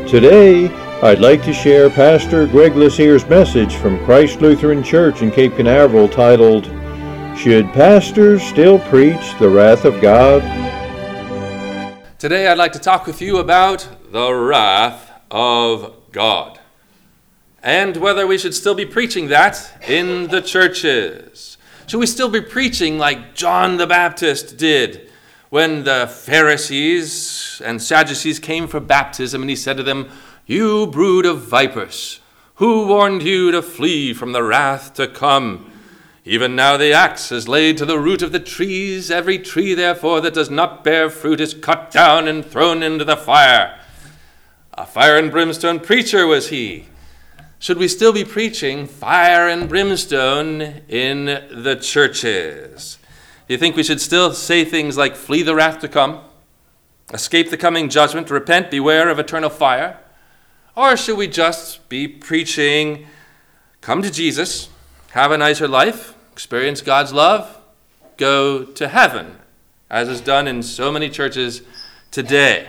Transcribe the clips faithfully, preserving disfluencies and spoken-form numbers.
Today, I'd like to share Pastor Greg Lasier's message from Christ Lutheran Church in Cape Canaveral titled, Should Pastors Still Preach the Wrath of God? Today I'd like to talk with you about the wrath of God and whether we should still be preaching that in the churches. Should we still be preaching like John the Baptist did when the Pharisees and Sadducees came for baptism and he said to them, "You brood of vipers, who warned you to flee from the wrath to come? Even now the axe is laid to the root of the trees. Every tree, therefore, that does not bear fruit is cut down and thrown into the fire." A fire and brimstone preacher was he. Should we still be preaching fire and brimstone in the churches? Do you think we should still say things like flee the wrath to come, escape the coming judgment, repent, beware of eternal fire? Or should we just be preaching, come to Jesus, have a nicer life, experience God's love, go to heaven, as is done in so many churches today?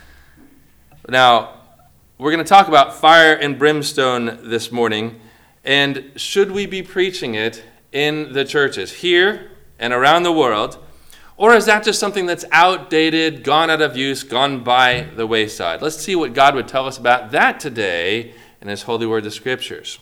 Now, we're going to talk about fire and brimstone this morning, and should we be preaching it in the churches, here and around the world, or is that just something that's outdated, gone out of use, gone by the wayside? Let's see what God would tell us about that today in His holy word, the Scriptures.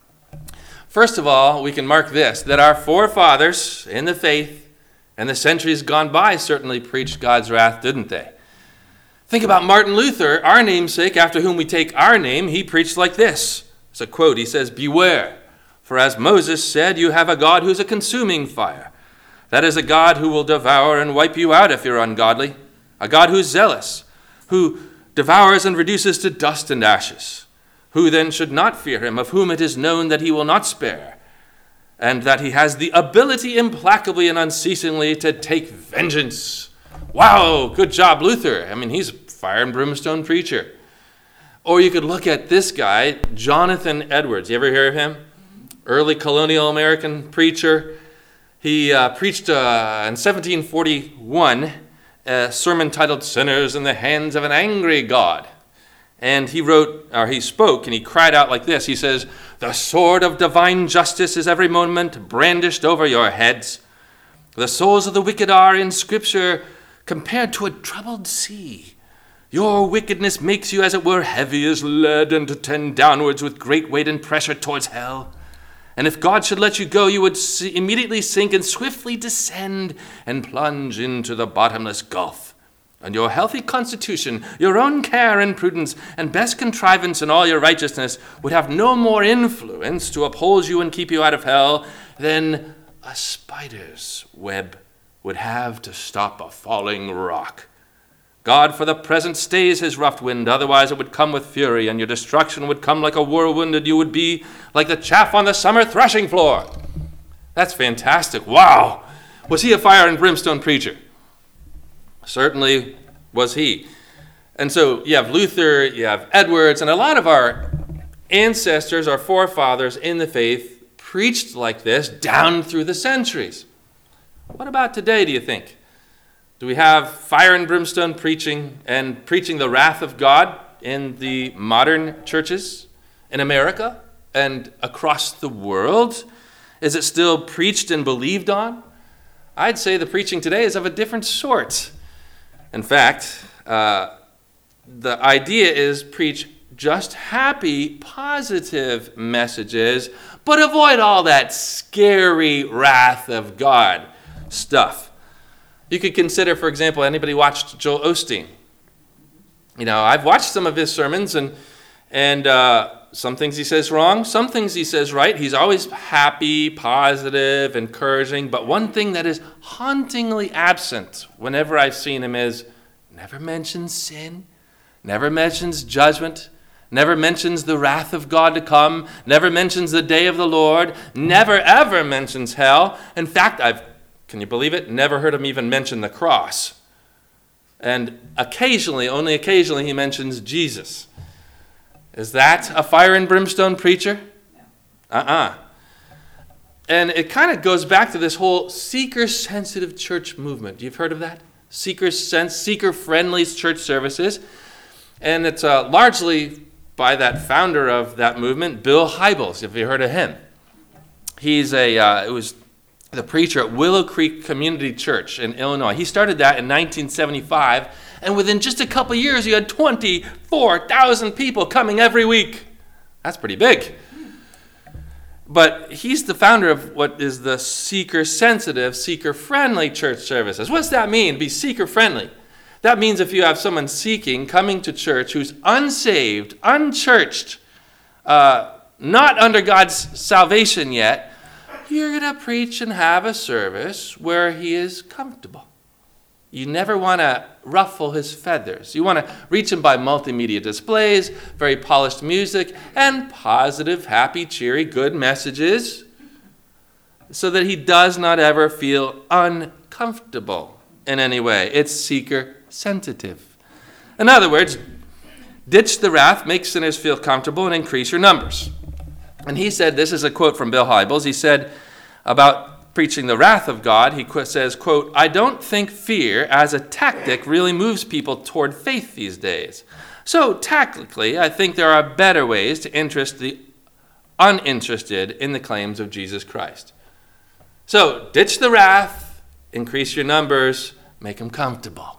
First of all, we can mark this, that our forefathers in the faith and the centuries gone by certainly preached God's wrath, didn't they? Think about Martin Luther, our namesake, after whom we take our name. He preached like this. It's a quote. He says, "Beware, for as Moses said, you have a God who's a consuming fire. That is a God who will devour and wipe you out if you're ungodly. A God who's zealous, who devours and reduces to dust and ashes. Who then should not fear him, of whom it is known that he will not spare, and that he has the ability implacably and unceasingly to take vengeance." Wow, good job, Luther. I mean, he's a fire and brimstone preacher. Or you could look at this guy, Jonathan Edwards. You ever hear of him? Early colonial American preacher. He uh, preached uh, in seventeen forty-one a sermon titled "Sinners in the Hands of an Angry God." And he wrote, or he spoke, and he cried out like this. He says, "The sword of divine justice is every moment brandished over your heads. The souls of the wicked are in Scripture compared to a troubled sea. Your wickedness makes you, as it were, heavy as lead and to tend downwards with great weight and pressure towards hell. And if God should let you go, you would immediately sink and swiftly descend and plunge into the bottomless gulf. And your healthy constitution, your own care and prudence, and best contrivance in all your righteousness would have no more influence to uphold you and keep you out of hell than a spider's web would have to stop a falling rock. God for the present stays his rough wind, otherwise it would come with fury, and your destruction would come like a whirlwind, and you would be like the chaff on the summer threshing floor." That's fantastic. Wow. Was he a fire and brimstone preacher? Certainly was he. And so you have Luther, you have Edwards, and a lot of our ancestors, our forefathers in the faith, preached like this down through the centuries. What about today, do you think? Do we have fire and brimstone preaching and preaching the wrath of God in the modern churches in America and across the world? Is it still preached and believed on? I'd say the preaching today is of a different sort. In fact, uh, the idea is preach just happy, positive messages, but avoid all that scary wrath of God stuff. You could consider, for example, anybody watched Joel Osteen? You know, I've watched some of his sermons, and and uh, some things he says wrong, some things he says right. He's always happy, positive, encouraging, but one thing that is hauntingly absent whenever I've seen him is never mentions sin, never mentions judgment, never mentions the wrath of God to come, never mentions the day of the Lord, never ever mentions hell. In fact, I've Can you believe it? Never heard him even mention the cross. And occasionally, only occasionally, he mentions Jesus. Is that a fire and brimstone preacher? Uh-uh. And it kind of goes back to this whole seeker-sensitive church movement. You've heard of that? Seeker-sense, seeker-friendly church services. And it's uh, largely by that founder of that movement, Bill Hybels, if you heard of him. He's a, uh, it was the preacher at Willow Creek Community Church in Illinois. He started that in nineteen seventy-five, and within just a couple years, you had twenty-four thousand people coming every week. That's pretty big. But he's the founder of what is the seeker-sensitive, seeker-friendly church services. What's that mean, be seeker-friendly? That means if you have someone seeking, coming to church, who's unsaved, unchurched, uh, not under God's salvation yet, you're going to preach and have a service where he is comfortable. You never want to ruffle his feathers. You want to reach him by multimedia displays, very polished music, and positive, happy, cheery, good messages so that he does not ever feel uncomfortable in any way. It's seeker-sensitive. In other words, ditch the wrath, make sinners feel comfortable, and increase your numbers. And he said, this is a quote from Bill Hybels, he said about preaching the wrath of God, he says, quote, "I don't think fear as a tactic really moves people toward faith these days. So tactically, I think there are better ways to interest the uninterested in the claims of Jesus Christ." So ditch the wrath, increase your numbers, make them comfortable.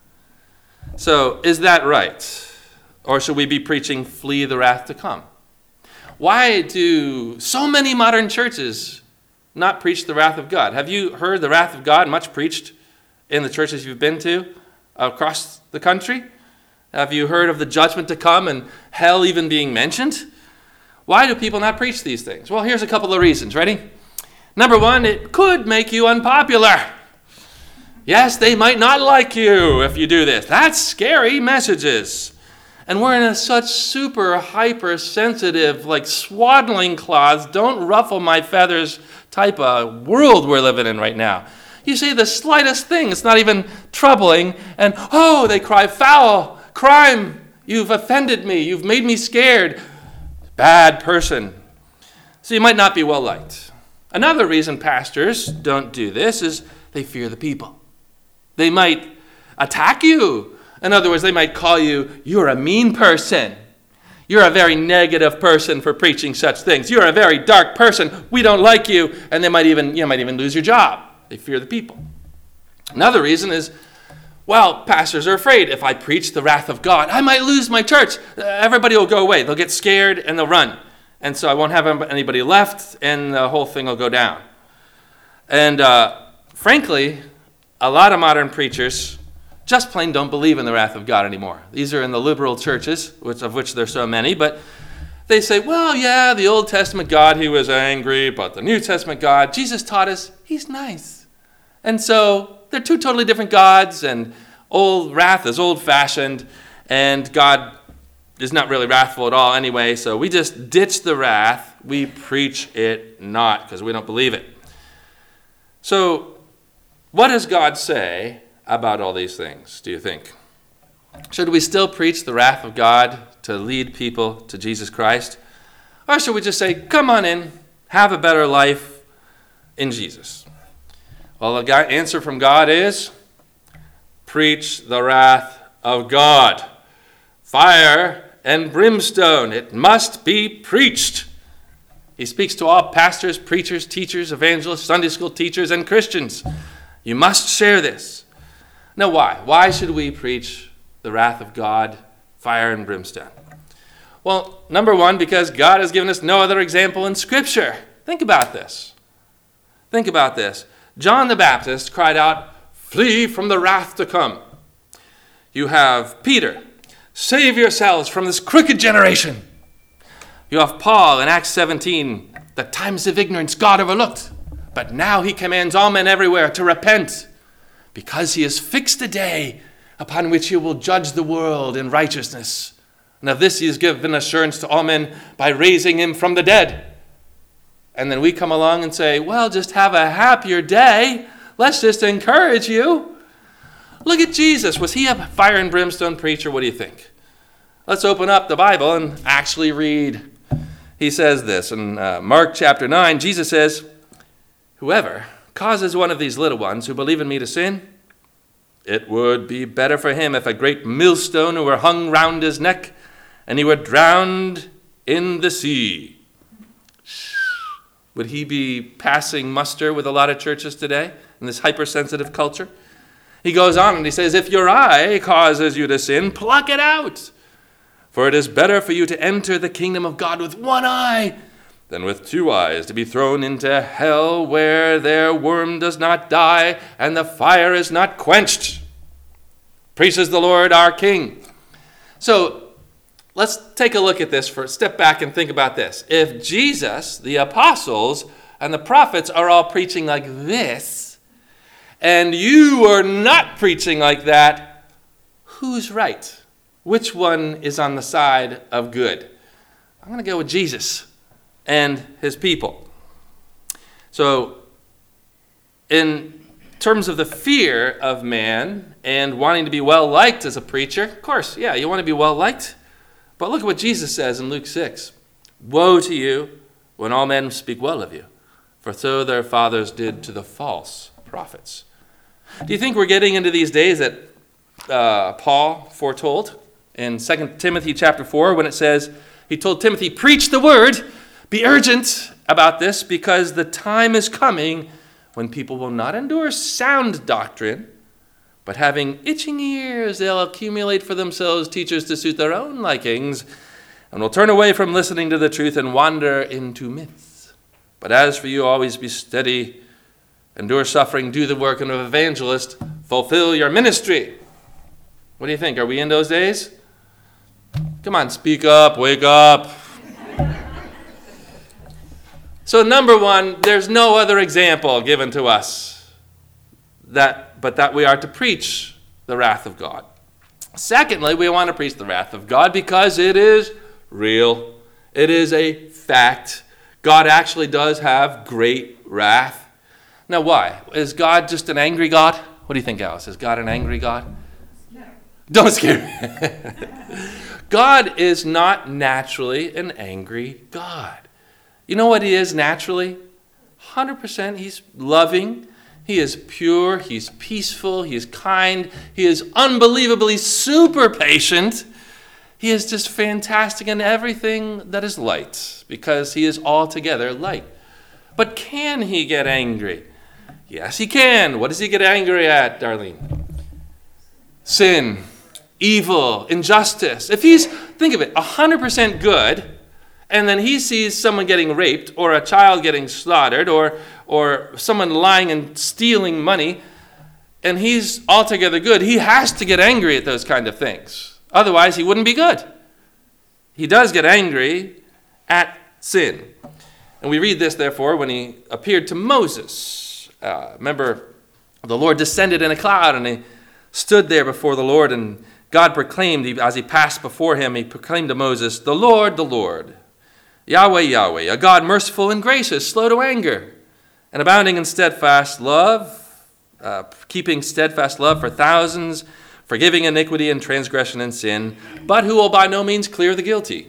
So is that right? Or should we be preaching flee the wrath to come? Why do so many modern churches not preach the wrath of God? Have you heard the wrath of God much preached in the churches you've been to across the country? Have you heard of the judgment to come and hell even being mentioned? Why do people not preach these things? Well, here's a couple of reasons. Ready? Number one, it could make you unpopular. Yes, they might not like you if you do this. That's scary messages. And we're in a such super hypersensitive, like swaddling cloths, don't ruffle my feathers type of world we're living in right now. You say the slightest thing, it's not even troubling, and oh, they cry, foul, crime, you've offended me, you've made me scared. Bad person. So you might not be well liked. Another reason pastors don't do this is they fear the people. They might attack you. In other words, they might call you, you're a mean person. You're a very negative person for preaching such things. You're a very dark person. We don't like you. And they might even, you might even lose your job. They fear the people. Another reason is, well, pastors are afraid if I preach the wrath of God, I might lose my church. Everybody will go away. They'll get scared and they'll run. And so I won't have anybody left and the whole thing will go down. And uh, frankly, a lot of modern preachers just plain don't believe in the wrath of God anymore. These are in the liberal churches, which of which there's so many, but they say, well, yeah, the Old Testament God, he was angry, but the New Testament God, Jesus taught us, he's nice. And so they're two totally different gods, and old wrath is old-fashioned, and God is not really wrathful at all anyway, so we just ditch the wrath, we preach it not, because we don't believe it. So what does God say about all these things, do you think? Should we still preach the wrath of God to lead people to Jesus Christ? Or should we just say, come on in, have a better life in Jesus? Well, the answer from God is, preach the wrath of God. Fire and brimstone, it must be preached. He speaks to all pastors, preachers, teachers, evangelists, Sunday school teachers, and Christians. You must share this. Now, why? Why should we preach the wrath of God, fire and brimstone? Well, number one, because God has given us no other example in Scripture. Think about this. Think about this. John the Baptist cried out, flee from the wrath to come. You have Peter, save yourselves from this crooked generation. You have Paul in Acts seventeen, the times of ignorance God overlooked, but now he commands all men everywhere to repent, because he has fixed a day upon which he will judge the world in righteousness. And of this he has given assurance to all men by raising him from the dead. And then we come along and say, well, just have a happier day. Let's just encourage you. Look at Jesus. Was he a fire and brimstone preacher? What do you think? Let's open up the Bible and actually read. He says this in uh, Mark chapter nine. Jesus says, whoever causes one of these little ones who believe in me to sin, It would be better for him if a great millstone were hung round his neck and he were drowned in the sea. Would he be passing muster with a lot of churches today in this hypersensitive culture? He goes on and he says, if your eye causes you to sin, pluck it out. For it is better for you to enter the kingdom of God with one eye than with two eyes to be thrown into hell, where their worm does not die and the fire is not quenched. Praises the Lord our King. So let's take a look at this for step back and think about this. If Jesus, the apostles, and the prophets are all preaching like this, and you are not preaching like that, who's right? Which one is on the side of good? I'm going to go with Jesus and his people. So, in terms of the fear of man and wanting to be well-liked as a preacher, of course, yeah, you want to be well-liked. But look at what Jesus says in Luke six. Woe to you when all men speak well of you, for so their fathers did to the false prophets. Do you think we're getting into these days that uh, Paul foretold in Second Timothy chapter four when it says, he told Timothy, preach the word, be urgent about this, because the time is coming when people will not endure sound doctrine, but having itching ears, they'll accumulate for themselves teachers to suit their own likings, and will turn away from listening to the truth and wander into myths. But as for you, always be steady, endure suffering, do the work of an evangelist, fulfill your ministry. What do you think? Are we in those days? Come on, speak up, wake up. So number one, there's no other example given to us that, but that we are to preach the wrath of God. Secondly, we want to preach the wrath of God because it is real. It is a fact. God actually does have great wrath. Now why? Is God just an angry God? What do you think, Alice? Is God an angry God? No. Don't scare me. God is not naturally an angry God. You know what he is naturally? one hundred percent he's loving. He is pure. He's peaceful. He is kind. He is unbelievably super patient. He is just fantastic in everything that is light because he is altogether light. But can he get angry? Yes, he can. What does he get angry at, Darlene? Sin, evil, injustice. If he's, think of it, one hundred percent good, and then he sees someone getting raped or a child getting slaughtered or or someone lying and stealing money, and he's altogether good, he has to get angry at those kind of things. Otherwise, he wouldn't be good. He does get angry at sin. And we read this, therefore, when he appeared to Moses. Uh, remember, the Lord descended in a cloud, and he stood there before the Lord, and God proclaimed, as he passed before him, he proclaimed to Moses, the Lord, the Lord, Yahweh, Yahweh, a God merciful and gracious, slow to anger, and abounding in steadfast love, uh, keeping steadfast love for thousands, forgiving iniquity and transgression and sin, but who will by no means clear the guilty,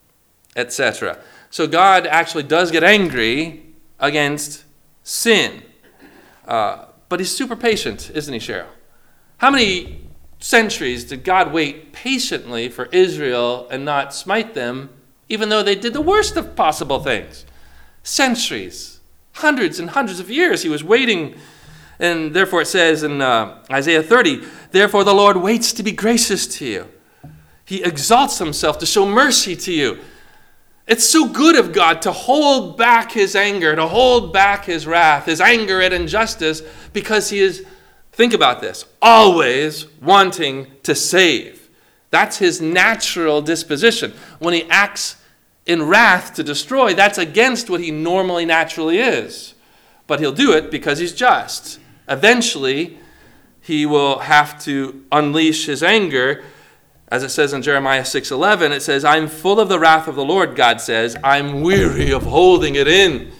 et cetera. So God actually does get angry against sin. Uh, but he's super patient, isn't he, Cheryl? How many centuries did God wait patiently for Israel and not smite them, even though they did the worst of possible things? Centuries, hundreds and hundreds of years he was waiting. And therefore it says in uh, Isaiah thirty, therefore the Lord waits to be gracious to you. He exalts himself to show mercy to you. It's so good of God to hold back his anger, to hold back his wrath, his anger at injustice, because he is, think about this, always wanting to save. That's his natural disposition. When he acts in wrath to destroy, that's against what he normally naturally is. But he'll do it because he's just. Eventually, he will have to unleash his anger. As it says in Jeremiah six eleven, it says, I'm full of the wrath of the Lord, God says. I'm weary of holding it in.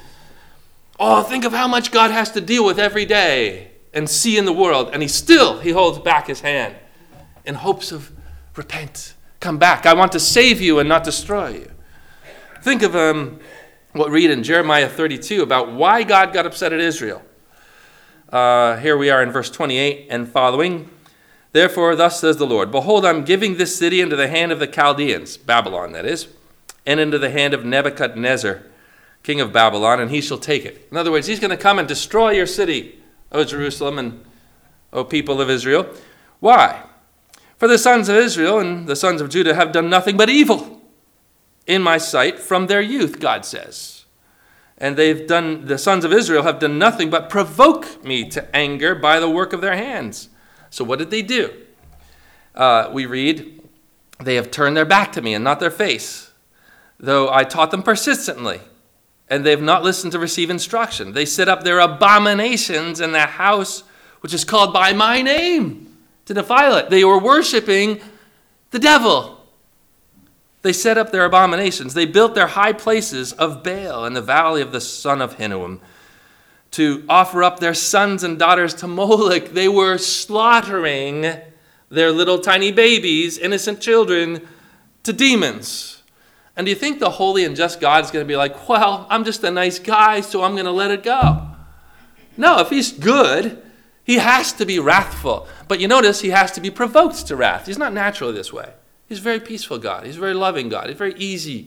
Oh, think of how much God has to deal with every day and see in the world. And he still, he holds back his hand in hopes of, repent, come back. I want to save you and not destroy you. Think of um, what we read in Jeremiah thirty-two about why God got upset at Israel. Uh, here we are in verse twenty-eight and following. Therefore, thus says the Lord, behold, I'm giving this city into the hand of the Chaldeans, Babylon that is, and into the hand of Nebuchadnezzar, king of Babylon, and he shall take it. In other words, he's going to come and destroy your city, O Jerusalem, and O people of Israel. Why? For the sons of Israel and the sons of Judah have done nothing but evil in my sight from their youth, God says. And they've done, the sons of Israel have done nothing but provoke me to anger by the work of their hands. So what did they do? Uh, we read, they have turned their back to me and not their face, though I taught them persistently, and they have not listened to receive instruction. They set up their abominations in the house which is called by my name to defile it. They were worshiping the devil. They set up their abominations. They built their high places of Baal in the valley of the son of Hinnom, to offer up their sons and daughters to Moloch. They were slaughtering their little tiny babies, innocent children, to demons. And do you think the holy and just God is going to be like, well, I'm just a nice guy, so I'm going to let it go? No, if he's good, he has to be wrathful. But you notice he has to be provoked to wrath. He's not naturally this way. He's a very peaceful God. He's a very loving God. He's very easy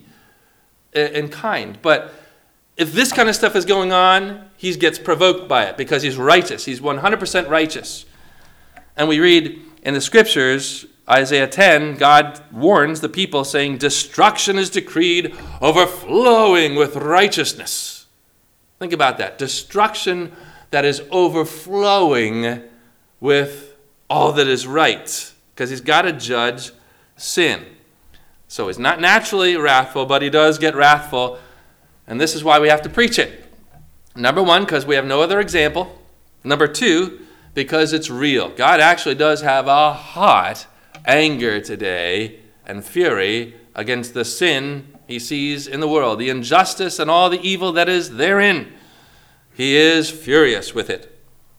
and kind. But if this kind of stuff is going on, he gets provoked by it because he's righteous. He's one hundred percent righteous. And we read in the scriptures, Isaiah ten, God warns the people saying, destruction is decreed, overflowing with righteousness. Think about that. Destruction that is overflowing with all that is right. Because he's got to judge sin. So he's not naturally wrathful, but he does get wrathful. And this is why we have to preach it. Number one, because we have no other example. Number two, because it's real. God actually does have a hot anger today and fury against the sin he sees in the world, the injustice and all the evil that is therein. He is furious with it.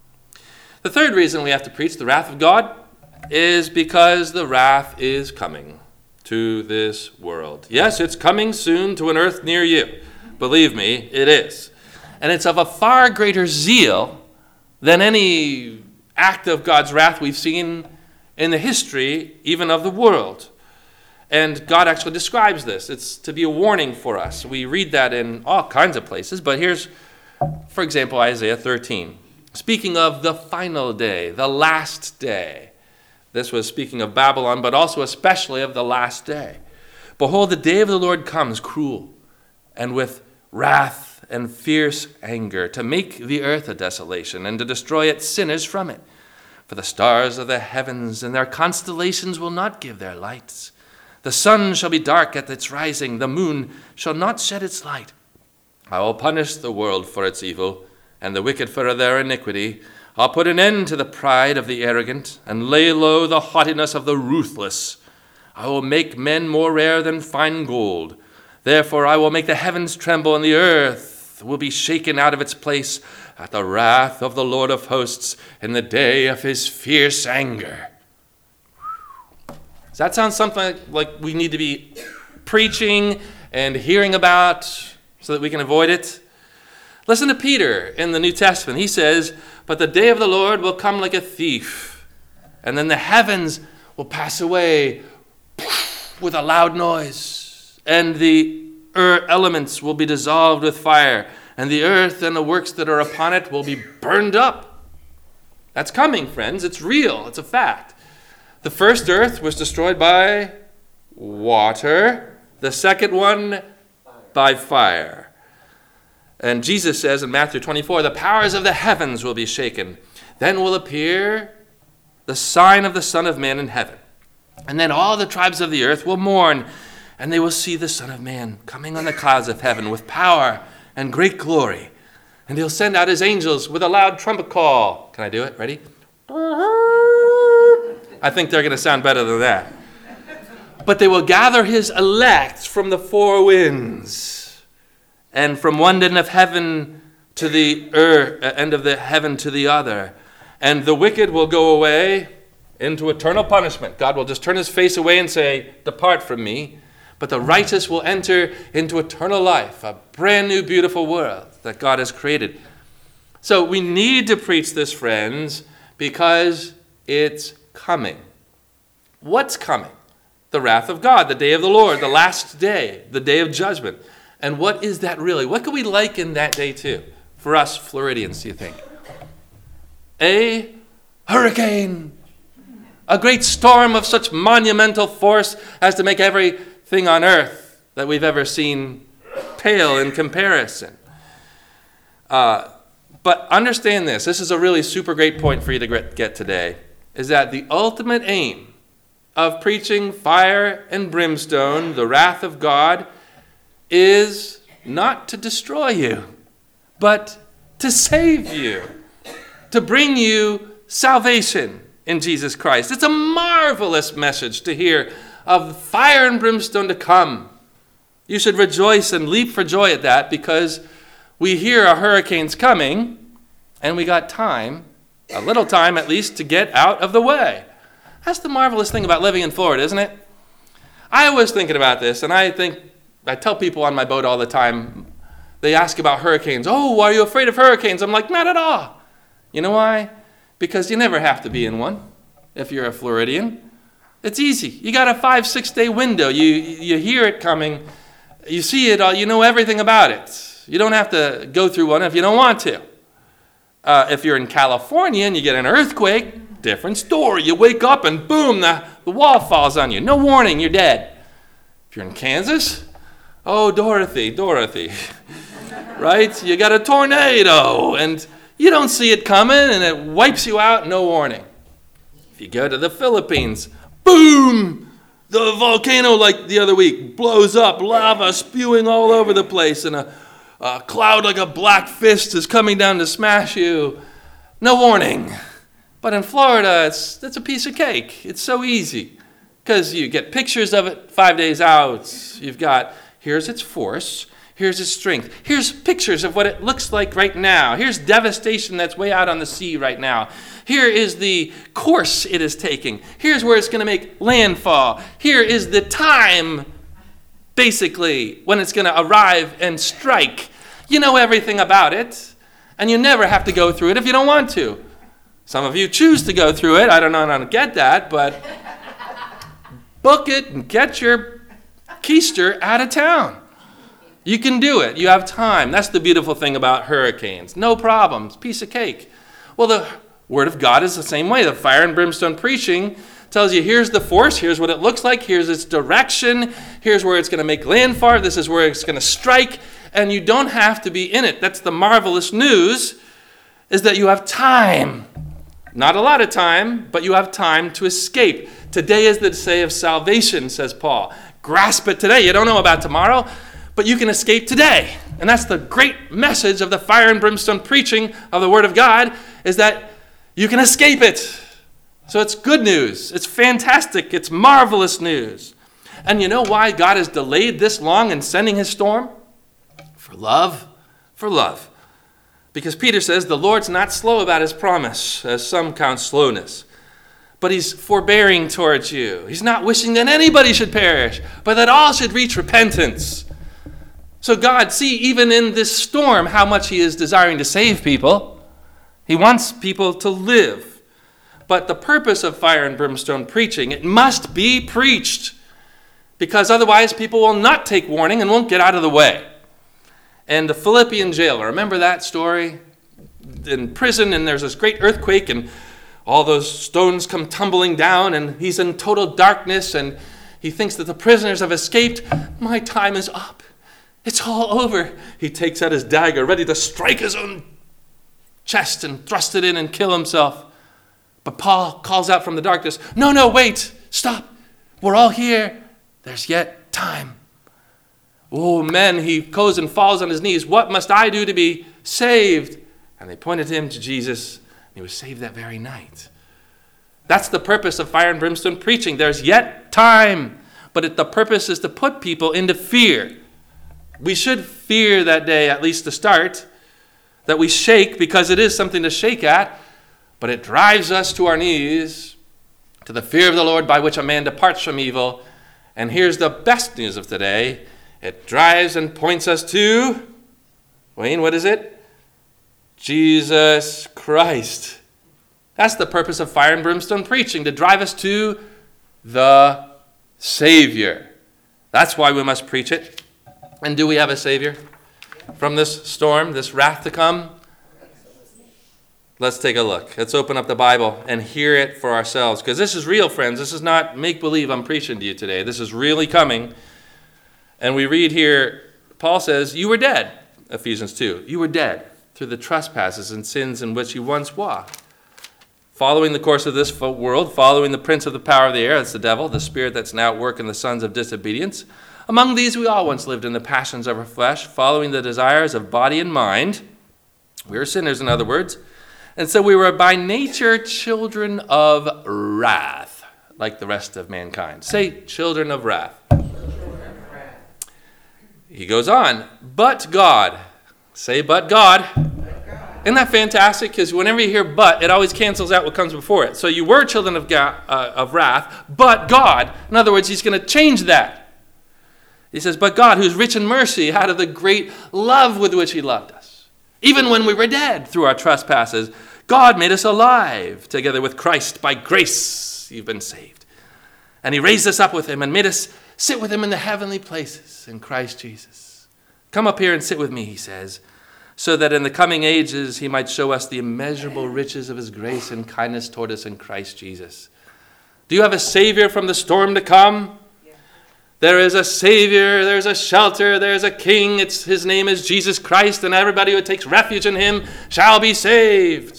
The third reason we have to preach the wrath of God is because the wrath is coming to this world. Yes, it's coming soon to an earth near you. Believe me, it is. And it's of a far greater zeal than any act of God's wrath we've seen in the history, even of the world. And God actually describes this. It's to be a warning for us. We read that in all kinds of places, but here's, for example, Isaiah thirteen. Speaking of the final day, the last day. This was speaking of Babylon, but also especially of the last day. Behold, the day of the Lord comes cruel, and with wrath and fierce anger, to make the earth a desolation, and to destroy its sinners from it. For the stars of the heavens and their constellations will not give their lights. The sun shall be dark at its rising, the moon shall not shed its light. I will punish the world for its evil, and the wicked for their iniquity. I'll put an end to the pride of the arrogant, and lay low the haughtiness of the ruthless. I will make men more rare than fine gold. Therefore I will make the heavens tremble, and the earth will be shaken out of its place at the wrath of the Lord of hosts in the day of his fierce anger. Does that sound something like, like we need to be preaching and hearing about so that we can avoid it? Listen to Peter in the New Testament. He says, but the day of the Lord will come like a thief, and then the heavens will pass away with a loud noise, and the er- elements will be dissolved with fire, and the earth and the works that are upon it will be burned up. That's coming, friends. It's real. It's a fact. The first earth was destroyed by water. The second one by fire. And Jesus says in Matthew twenty-four, the powers of the heavens will be shaken. Then will appear the sign of the Son of Man in heaven. And then all the tribes of the earth will mourn, and they will see the Son of Man coming on the clouds of heaven with power and great glory. And he'll send out his angels with a loud trumpet call. Can I do it? Ready? I think they're going to sound better than that. But they will gather his elect from the four winds, and from one end of heaven to the earth, end of the heaven to the other. And the wicked will go away into eternal punishment. God will just turn his face away and say, depart from me. But the righteous will enter into eternal life, a brand new, beautiful world that God has created. So we need to preach this, friends, because it's coming. What's coming? The wrath of God, the day of the Lord, the last day, the day of judgment. And what is that really? What can we liken that day to for us Floridians, do you think? A hurricane. A great storm of such monumental force as to make everything on earth that we've ever seen pale in comparison. Uh, but understand this. This is a really super great point for you to get today, is that the ultimate aim of preaching fire and brimstone, the wrath of God, is not to destroy you, but to save you, to bring you salvation in Jesus Christ. It's a marvelous message to hear of fire and brimstone to come. You should rejoice and leap for joy at that, because we hear a hurricane's coming and we got time, a little time at least, to get out of the way. That's the marvelous thing about living in Florida, isn't it? I was thinking about this, and I think, I tell people on my boat all the time, they ask about hurricanes. Oh, are you afraid of hurricanes? I'm like, not at all. You know why? Because you never have to be in one if you're a Floridian. It's easy. You got a five, six day window. You you hear it coming. You see it all. You know everything about it. You don't have to go through one if you don't want to. Uh, if you're in California and you get an earthquake, different story. You wake up and boom, the, the wall falls on you. No warning, you're dead. If you're in Kansas, oh, Dorothy, Dorothy, right? You got a tornado and you don't see it coming and it wipes you out, no warning. If you go to the Philippines, boom, the volcano like the other week blows up, lava spewing all over the place, and a, a cloud like a black fist is coming down to smash you. No warning. But in Florida, it's, it's a piece of cake. It's so easy because you get pictures of it five days out. You've got, here's its force. Here's its strength. Here's pictures of what it looks like right now. Here's devastation that's way out on the sea right now. Here is the course it is taking. Here's where it's going to make landfall. Here is the time, basically, when it's going to arrive and strike. You know everything about it, and you never have to go through it if you don't want to. Some of you choose to go through it. I don't know how to get that, but book it and get your keister out of town. You can do it. You have time. That's the beautiful thing about hurricanes. No problems. Piece of cake. Well, the Word of God is the same way. The fire and brimstone preaching tells you here's the force, here's what it looks like, here's its direction, here's where it's going to make landfall, this is where it's going to strike, and you don't have to be in it. That's the marvelous news, is that you have time. Not a lot of time, but you have time to escape. Today is the day of salvation, says Paul. Grasp it today. You don't know about tomorrow, but you can escape today. And that's the great message of the fire and brimstone preaching of the Word of God, is that you can escape it. So it's good news. It's fantastic. It's marvelous news. And you know why God has delayed this long in sending his storm? For love. For love. Because Peter says the Lord's not slow about his promise, as some count slowness, but he's forbearing towards you. He's not wishing that anybody should perish, but that all should reach repentance. So God, see, even in this storm, how much he is desiring to save people. He wants people to live. But the purpose of fire and brimstone preaching, it must be preached, because otherwise people will not take warning and won't get out of the way. And the Philippian jailer, remember that story? In prison, and there's this great earthquake, and all those stones come tumbling down, and he's in total darkness, and he thinks that the prisoners have escaped. My time is up. It's all over. He takes out his dagger, ready to strike his own chest and thrust it in and kill himself. But Paul calls out from the darkness, no, no, wait, stop. We're all here. There's yet time. Oh, men, he goes and falls on his knees. What must I do to be saved? And they pointed him to Jesus, and he was saved that very night. That's the purpose of fire and brimstone preaching. There's yet time, but it, the purpose is to put people into fear. We should fear that day, at least to start, that we shake, because it is something to shake at, but it drives us to our knees, to the fear of the Lord by which a man departs from evil. And here's the best news of today. It drives and points us to, Wayne, what is it? Jesus Christ. That's the purpose of fire and brimstone preaching, to drive us to the Savior. That's why we must preach it. And do we have a Savior from this storm, this wrath to come? Let's take a look. Let's open up the Bible and hear it for ourselves. Because this is real, friends. This is not make-believe I'm preaching to you today. This is really coming. And we read here, Paul says, you were dead, Ephesians two. You were dead through the trespasses and sins in which you once walked, following the course of this world, following the prince of the power of the air, that's the devil, the spirit that's now at work in the sons of disobedience. Among these we all once lived in the passions of our flesh, following the desires of body and mind. We were sinners, in other words. And so we were by nature children of wrath, like the rest of mankind. Say, children of wrath. He goes on, but God. Say, but God. Isn't that fantastic? Because whenever you hear but, it always cancels out what comes before it. So you were children of, ga- uh, of wrath, but God. In other words, he's going to change that. He says, but God, who's rich in mercy, out of the great love with which he loved us. Even when we were dead through our trespasses, God made us alive together with Christ. By grace, you've been saved. And he raised us up with him and made us sit with him in the heavenly places in Christ Jesus. Come up here and sit with me, he says, so that in the coming ages he might show us the immeasurable riches of his grace and kindness toward us in Christ Jesus. Do you have a Savior from the storm to come? Yeah. There is a Savior, there's a shelter, there's a King. It's, his name is Jesus Christ, and everybody who takes refuge in him shall be saved.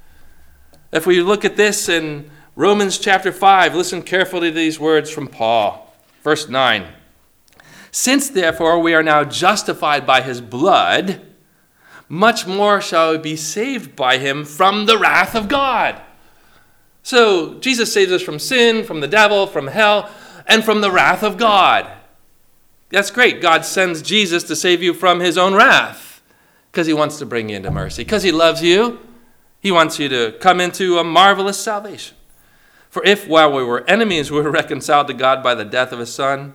If we look at this in Romans chapter five, listen carefully to these words from Paul. Verse nine. Since therefore we are now justified by his blood, much more shall we be saved by him from the wrath of God. So Jesus saves us from sin, from the devil, from hell, and from the wrath of God. That's great. God sends Jesus to save you from his own wrath because he wants to bring you into mercy, because he loves you. He wants you to come into a marvelous salvation. For if while we were enemies we were reconciled to God by the death of his Son,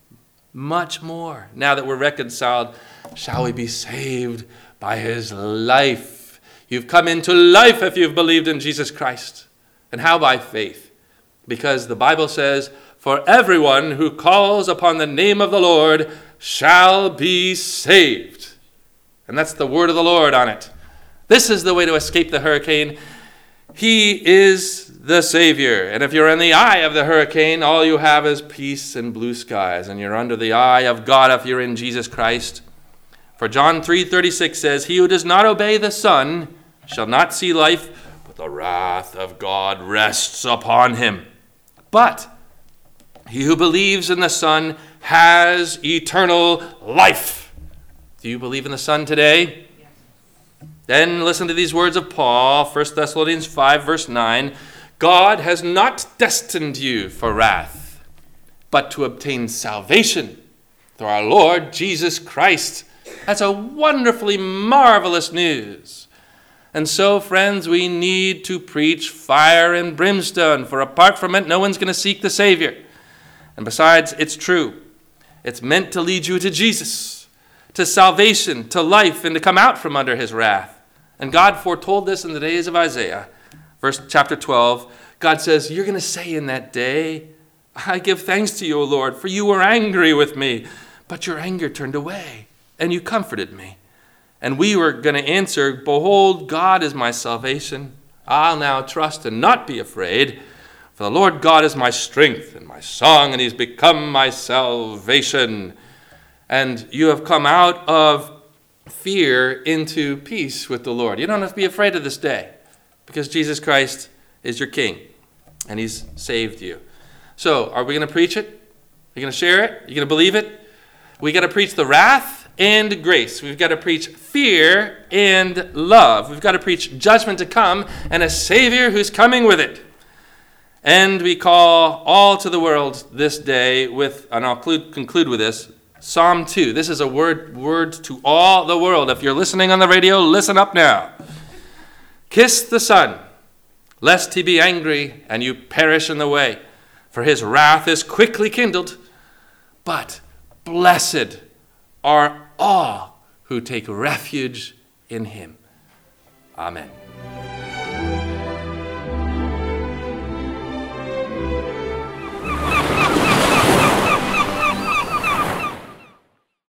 much more, now that we're reconciled, shall we be saved by his life. You've come into life if you've believed in Jesus Christ. And how? By faith. Because the Bible says, for everyone who calls upon the name of the Lord shall be saved. And that's the word of the Lord on it. This is the way to escape the hurricane. He is the Savior. And if you're in the eye of the hurricane, all you have is peace and blue skies. And you're under the eye of God if you're in Jesus Christ. For John three thirty-six says, he who does not obey the Son shall not see life, but the wrath of God rests upon him. But he who believes in the Son has eternal life. Do you believe in the Son today? Then listen to these words of Paul, First Thessalonians five, verse nine. God has not destined you for wrath, but to obtain salvation through our Lord Jesus Christ. That's a wonderfully marvelous news. And so, friends, we need to preach fire and brimstone, for apart from it, no one's going to seek the Savior. And besides, it's true. It's meant to lead you to Jesus, to salvation, to life, and to come out from under his wrath. And God foretold this in the days of Isaiah. Verse chapter twelve, God says, you're going to say in that day, I give thanks to you, O Lord, for you were angry with me, but your anger turned away, and you comforted me. And we were going to answer, behold, God is my salvation. I'll now trust and not be afraid, for the Lord God is my strength and my song, and he's become my salvation. And you have come out of fear into peace with the Lord. You don't have to be afraid of this day, because Jesus Christ is your King, and he's saved you. So, are we going to preach it? Are you going to share it? Are you going to believe it? We got to preach the wrath and grace. We've got to preach fear and love. We've got to preach judgment to come and a Savior who's coming with it. And we call all to the world this day with, and I'll conclude, conclude with this, Psalm two. This is a word, word to all the world. If you're listening on the radio, listen up now. Kiss the Son, lest he be angry and you perish in the way, for his wrath is quickly kindled. But blessed are all who take refuge in him. Amen.